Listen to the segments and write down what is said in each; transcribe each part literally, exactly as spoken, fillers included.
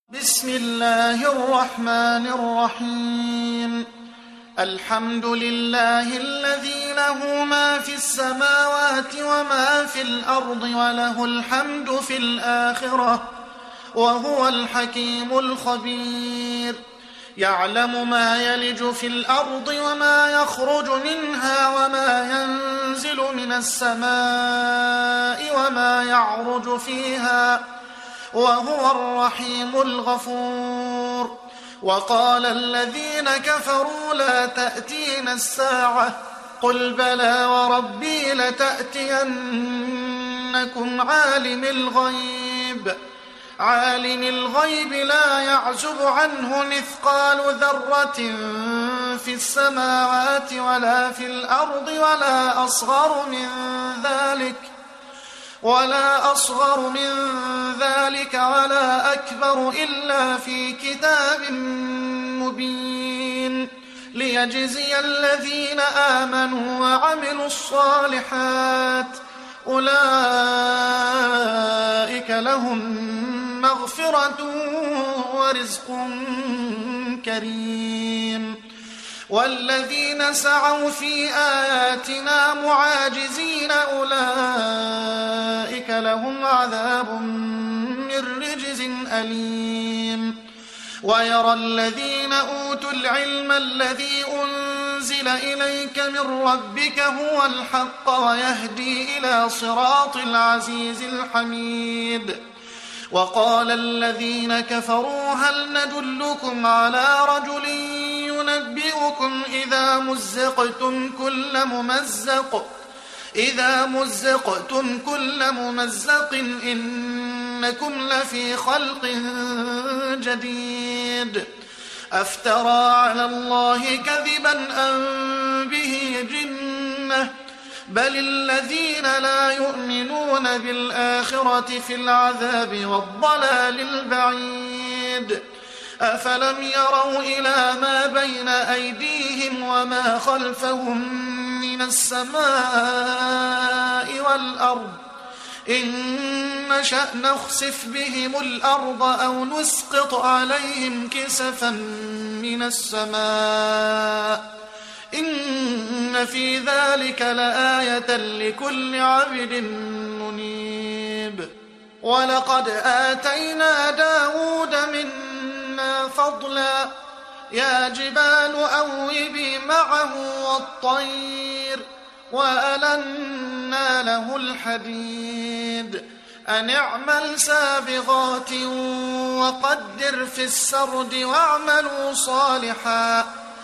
بسم الله الرحمن الرحيم. الحمد لله الذي له ما في السماوات وما في الأرض وله الحمد في الآخرة وهو الحكيم الخبير. يعلم ما يلج في الأرض وما يخرج منها وما ينزل من السماء وما يعرج فيها وهو الرحيم الغفور. وقال الذين كفروا لا تأتينا الساعة قل بلى وربي لتأتينكم عالم الغيب عالم الغيب لا يعزب عنه مثقال ذرة في السماوات ولا في الأرض ولا أصغر من ذلك ولا أصغر من ذلك ولا أكبر إلا في كتاب مبين ليجزي الذين آمنوا وعملوا الصالحات أولئك لهم مغفرة ورزق كريم. والذين سعوا في آياتنا معاجزين أولئك لهم عذاب من رجز أليم. ويرى الذين أوتوا العلم الذي أنزل إليك من ربك هو الحق ويهدي إلى صراط العزيز الحميد. وقال الذين كفروا هل ندلكم على رجل ينبئكم إذا مزقتم كل ممزق إذا مزقتم كل ممزق إنكم لفي خلق جديد أفترى على الله كذبا أم به جنة بل الذين لا يؤمنون بالآخرة في العذاب والضلال البعيد. أفلم يروا إلى ما بين أيديهم وما خلفهم من السماء والأرض إن نشأ نخسف بهم الأرض أو نسقط عليهم كسفا من السماء إن في ذلك لآية لكل عبد منيب. ولقد آتينا داود منا فضلا يا جبال أوبي معه والطير وألنا له الحديد أن اعمل سابغات وقدر في السرد واعملوا صالحا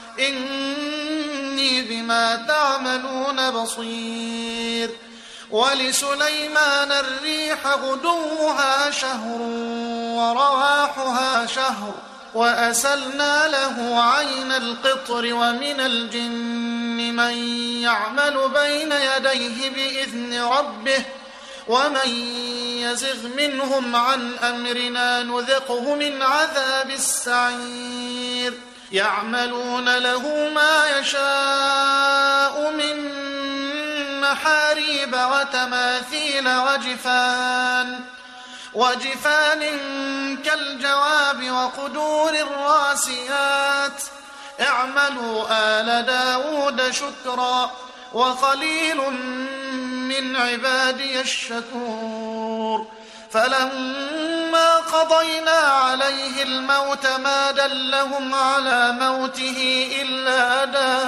إني بما تعملون بصير. ولسليمان الريح غدوها شهر ورواحها شهر وأسلنا له عين القطر ومن الجن من يعمل بين يديه بإذن ربه ومن يزغ منهم عن أمرنا نذقه من عذاب السعير. يعملون له ما يشاء من محاريب وتماثيل وجفان وجفان كالجواب وقدور الراسيات اعملوا آل داود شكرا وقليل من عبادي الشكور. فلما قضينا عليه الموت ما دلهم على موته إلا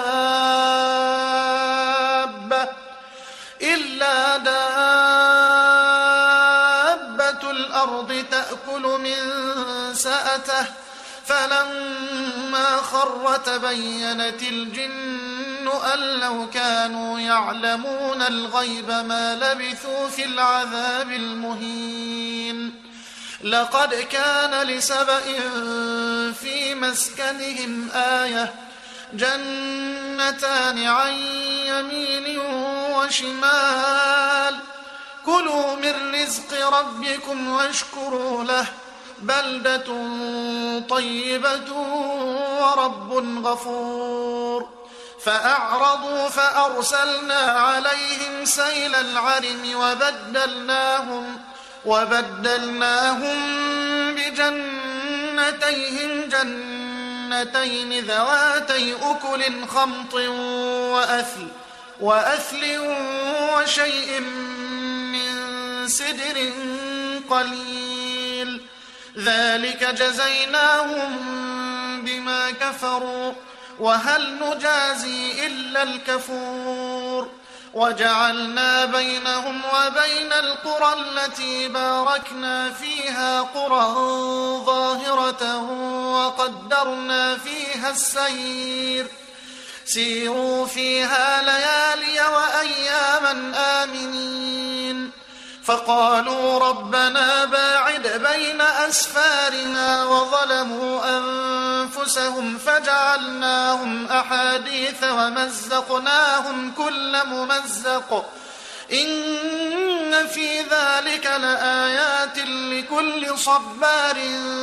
دابة إلا دابة الأرض تأكل من سأته فلما خر تبينت الجن أن لو كانوا يعلمون الغيب ما لبثوا في العذاب المهين. لقد كان لسبإ في مسكنهم آية جنتان عن يمين وشمال كلوا من رزق ربكم واشكروا له بلدة طيبة ورب غفور. فأعرضوا فأرسلنا عليهم سيل العرم وبدلناهم وبدلناهم بجنات جنتيهم جنتين ذواتي أكل خمط وأثل, وأثل وشيء من سدر قليل ذلك جزيناهم بما كفروا وهل نجازي إلا الكفور وجعلنا بينهم وبين القرى التي باركنا فيها قرى ظاهرة وقدرنا فيها السير سيروا فيها ليالي وأياما آمنين فقالوا ربنا باعد بين أسفارنا وظلموا أنفسهم فجعلناهم أحاديث ومزقناهم كل ممزق إن في ذلك لآيات لكل صبار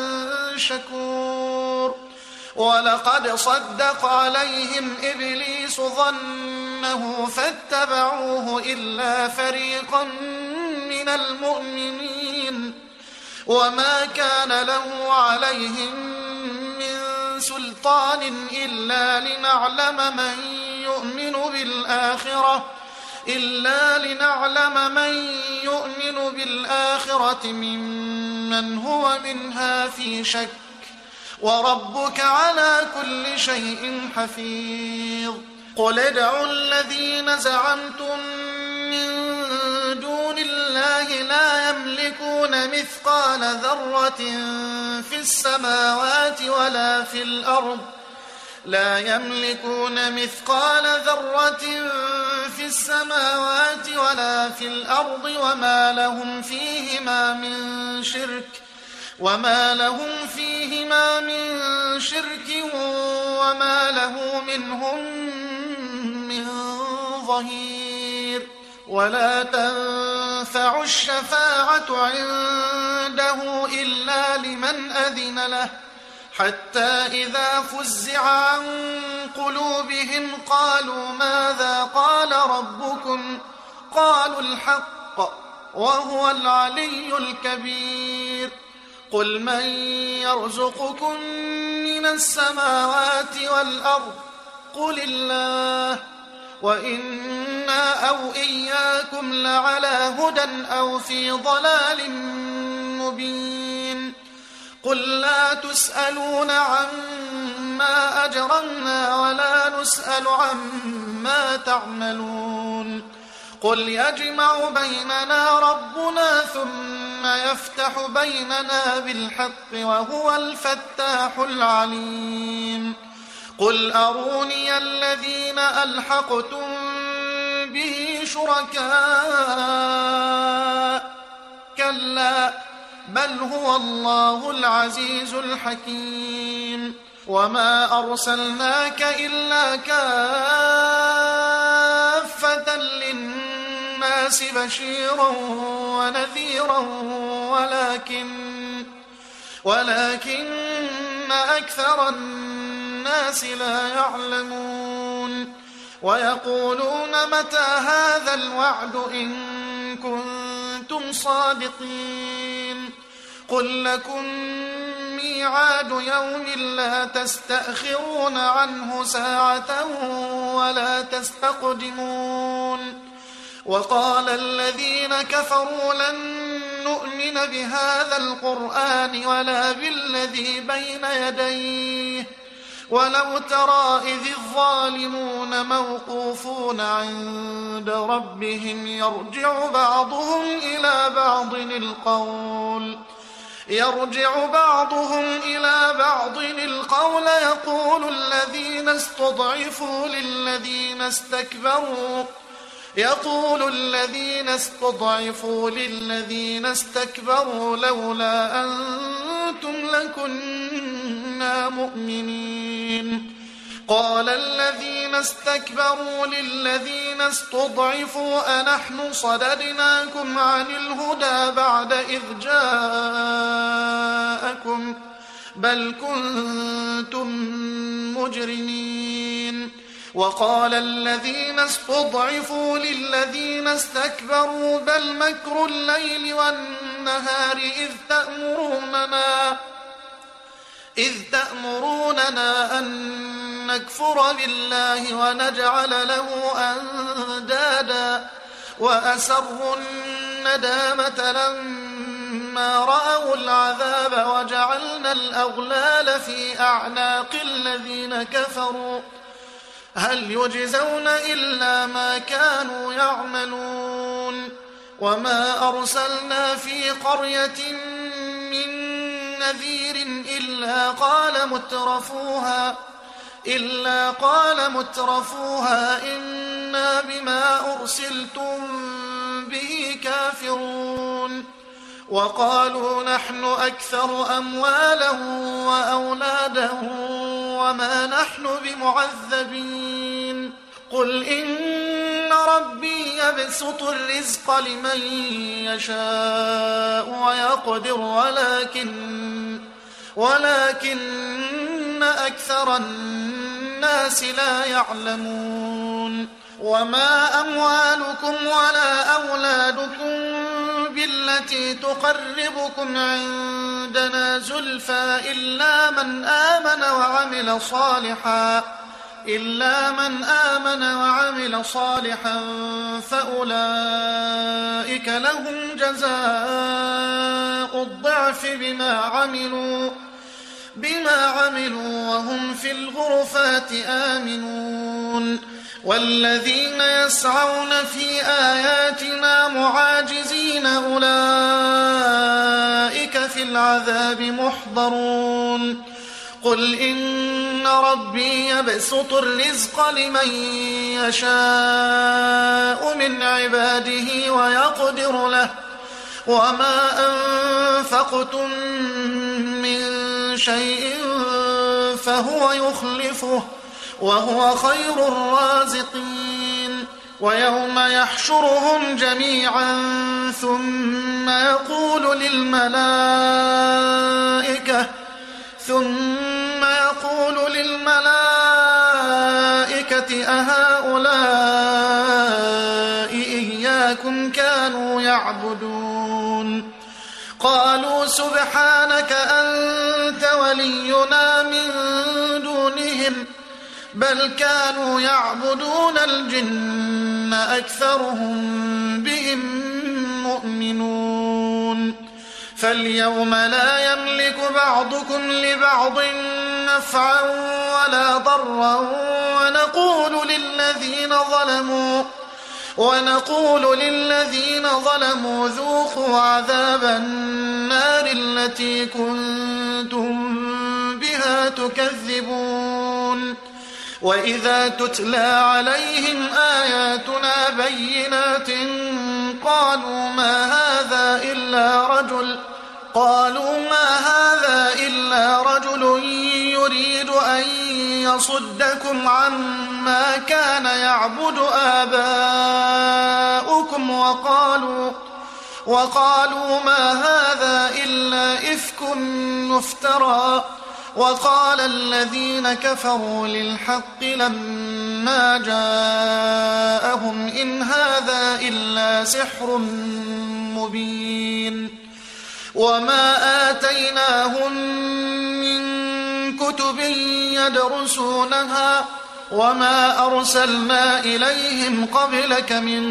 شكور ولقد صدق عليهم إبليس ظنه فاتبعوه إلا فريقا من المؤمنين وما كان له عليهم من سلطان إلا لنعلم من يؤمن بالآخرة إلا لنعلم من يؤمن بالآخرة ممن هو منها في شك وربك على كل شيء حفيظ قل ادعوا الذين زعمتم من دون الله لا يملكون مثقال ذرة في السماوات ولا في الأرض لا يملكون مثقال ذرة في السماوات ولا في الأرض وما لهم فيهما من شرك وما لهم فيهما من شرك وما له منهم من ظهير ولا تنفع الشفاعة عنده إلا لمن أذن له حتى إذا فزع عن قلوبهم قالوا ماذا قال ربكم قالوا الحق وهو العلي الكبير قل من يرزقكم من السماوات والأرض قل الله وإنا أو إياكم لعلى هدى أو في ضلال مبين قل لا تسألون عما أجرمنا ولا نسأل عما تعملون قل يجمع بيننا ربنا ثم يفتح بيننا بالحق وهو الفتاح العليم قل أروني الذين ألحقتم به شركاء كلا بل هو الله العزيز الحكيم وما أرسلناك إلا كافة للناس بشيرا ونذيرا ولكن ولكن أكثر الناس لا يعلمون ويقولون متى هذا الوعد إن كنتم صادقين قل لكم ميعاد يوم لا تستأخرون عنه ساعة ولا تستقدمون وقال الذين كفروا لن نؤمن بهذا القرآن ولا بالذي بين يديه ولو ترى إذ الظالمون موقوفون عند ربهم يرجع بعضهم إلى بعض القول يرجع بعضهم إلى بعض القول يقول الذين استضعفوا للذين استكبروا يقول الذين استضعفوا للذين استكبروا لولا أنتم لكنا مؤمنين قال الذين استكبروا للذين استضعفوا أنحن صددناكم عن الهدى بعد إذ جاءكم بل كنتم مجرمين وقال الذين استضعفوا للذين استكبروا بل مكر الليل والنهار إذ تأمروننا إذ تأمروننا أن نكفر بالله ونجعل له أندادا وأسروا الندامة لما رأوا العذاب وجعلنا الأغلال في أعناق الذين كفروا هل يجزون إلا ما كانوا يعملون وما أرسلنا في قرية من نذير إلا قال مترفوها إلا قال مترفوها إنا بما أرسلتم به كافرون وقالوا نحن أكثر أموالا وأولادا وما نحن بمعذبين قل إن ربي يبسط الرزق لمن يشاء ويقدر ولكن ولكن أكثر الناس لا يعلمون وما أموالكم ولا أولادكم بالتي تقربكم عندنا زلفى إلا من آمن وعمل صالحا إلا من آمن وعمل صالحا فأولئك لهم جزاء الضعف بما عملوا بما عملوا وهم في الغرفات آمنون والذين يسعون في آياتنا معاجزين أولئك في العذاب محضرون قل إن ربي يبسط الرزق لمن يشاء من عباده ويقدر له وما أنفقتم من شيء فهو يخلفه وهو خير الرازقين ويوم يحشرهم جميعا ثم يقول للملائكة ثم يقول للملائكة أهؤلاء إياكم كانوا يعبدون قالوا سبحانك أنت ولينا من دونهم بل كانوا يعبدون الجن أكثرهم بهم مؤمنون فاليوم لا يملك بعضكم لبعض نفعا ولا ضرا ونقول للذين ظلموا ونقول للذين ظلموا ذوقوا عذاب النار التي كنتم بها تكذبون وإذا تتلى عليهم آياتنا بينات قالوا ما هذا إلا رجل قالوا ما هذا إلا رجل يريد أن يصدكم عما كان يعبد آباؤكم وقالوا وقالوا ما هذا إلا إفك مفترى وقال الذين كفروا للحق لما جاءهم إن هذا إلا سحر مبين وما آتيناهم من كتب يدرسونها وما أرسلنا إليهم قبلك من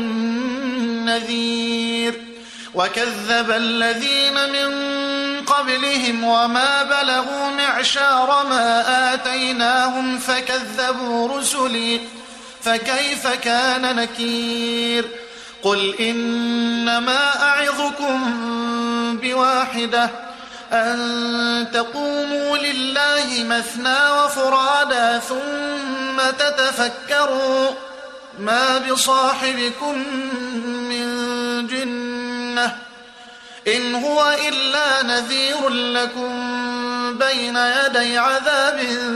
نذير وكذب الذين من قبلهم وما بلغوا معشار ما آتيناهم فكذبوا رسلي فكيف كان نكير قل إنما أعظكم بواحدة أن تقوموا لله مثنى وفرادا ثم تتفكروا ما بصاحبكم من جنة إن هو إلا نذير لكم بين يدي عذاب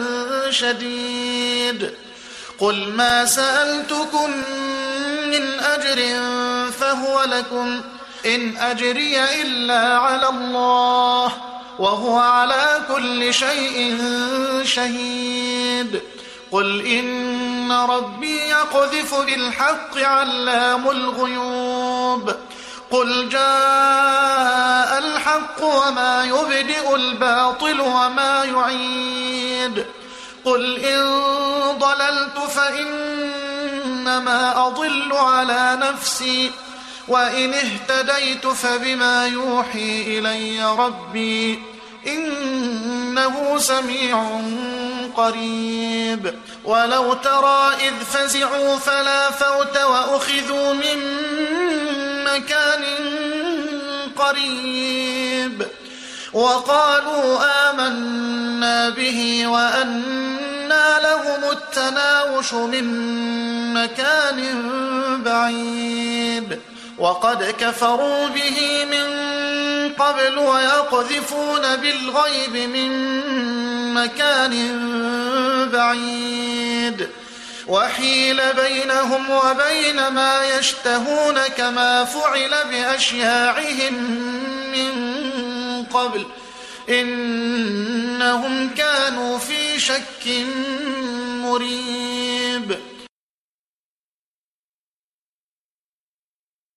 شديد قل ما سألتكم من أجر فهو لكم إن أجري إلا على الله وهو على كل شيء شهيد قل إن ربي يقذف بالحق علام الغيوب قل جاء الحق وما يبدئ الباطل وما يعيد قل إن ضللت فإنما أضل على نفسي وإن اهتديت فبما يوحي إلي ربي إنه سميع قريب ولو ترى إذ فزعوا فلا فوت وأخذوا من مكان قريب وقالوا آمنا به وأنى لهم التناوش من مكان بعيد وقد كفروا به من قبل ويقذفون بالغيب من مكان بعيد وحيل بينهم وبين ما يشتهون كما فعل بأشياعهم من قبل إنهم كانوا في شك مريب